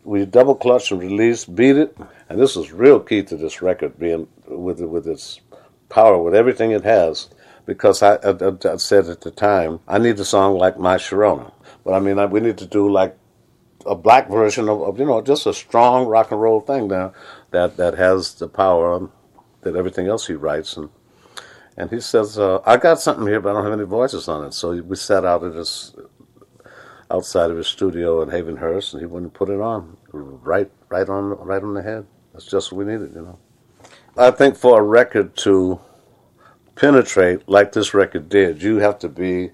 we double clutch and release, beat it, and this is real key to this record being with its power, with everything it has. Because I said at the time, I need a song like My Sharona, but I mean we need to do like a black version of just a strong rock and roll thing now that has the power that everything else he writes. And he says, I got something here, but I don't have any voices on it. So we sat out at outside of his studio in Havenhurst, and he wouldn't put it on. Right on the head. That's just what we needed, I think for a record to penetrate like this record did, you have to be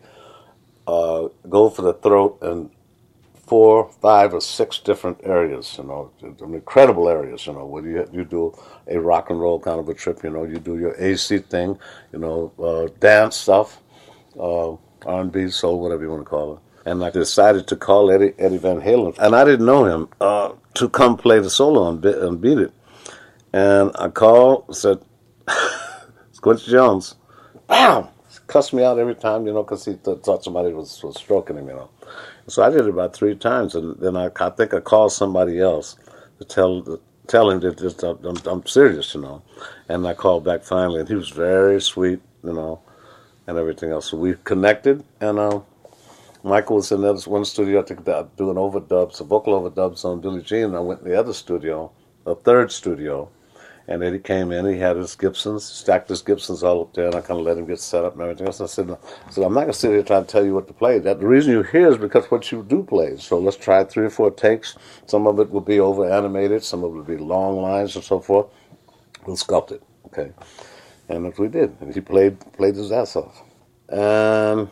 go for the throat in 4, 5, or 6 different areas, incredible areas, where you do a rock and roll kind of a trip, you do your AC thing, dance stuff, R&B, soul, whatever you want to call it. And I decided to call Eddie Van Halen, and I didn't know him, to come play the solo and Beat It. And I called, said, it's Quincy Jones. Bam! Cussed me out every time, because he thought somebody was stroking him, So I did it about 3 times, and then I think I called somebody else to tell him that I'm serious, And I called back finally, and he was very sweet, and everything else. So we connected, and Michael was in that one studio, I think, doing overdubs, vocal overdubs on Billie Jean, and I went in the other studio, a third studio, and then he came in, he had his Gibsons, stacked his Gibsons all up there, and I kind of let him get set up and everything else. I said, I'm not going to sit here trying to tell you what to play. The reason you're here is because what you do play. So let's try 3 or 4 takes. Some of it will be over-animated, some of it will be long lines and so forth. We'll sculpt it, okay? And that's what we did. And he played his ass off. And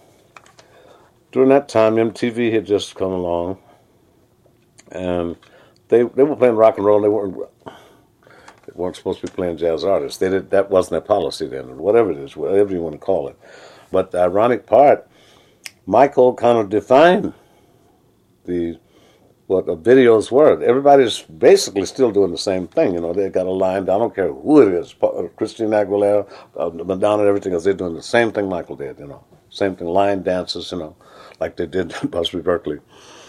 during that time, MTV had just come along, and they were playing rock and roll, and they weren't supposed to be playing jazz artists. That wasn't their policy then, whatever it is, whatever you want to call it. But the ironic part, Michael kind of defined what the videos were. Everybody's basically still doing the same thing. They got a line. I don't care who it is, Christina Aguilera, Madonna, everything else. They're doing the same thing Michael did. Same thing, line dances. Like they did in Busby Berkeley.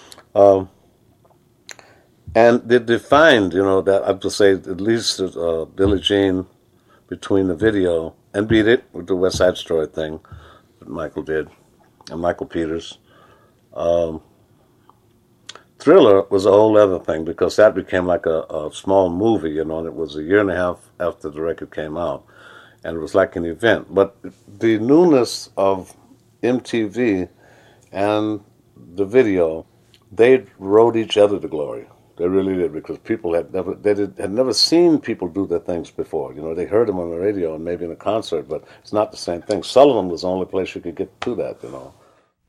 And they defined, that I have to say at least Billie Jean between the video and Beat It with the West Side Story thing that Michael did, and Michael Peters. Thriller was a whole other thing because that became like a small movie, and it was a year and a half after the record came out, and it was like an event. But the newness of MTV and the video, they rode each other to glory. They really did, because people had never seen people do their things before. They heard them on the radio and maybe in a concert, but it's not the same thing. Sullivan was the only place you could get to that,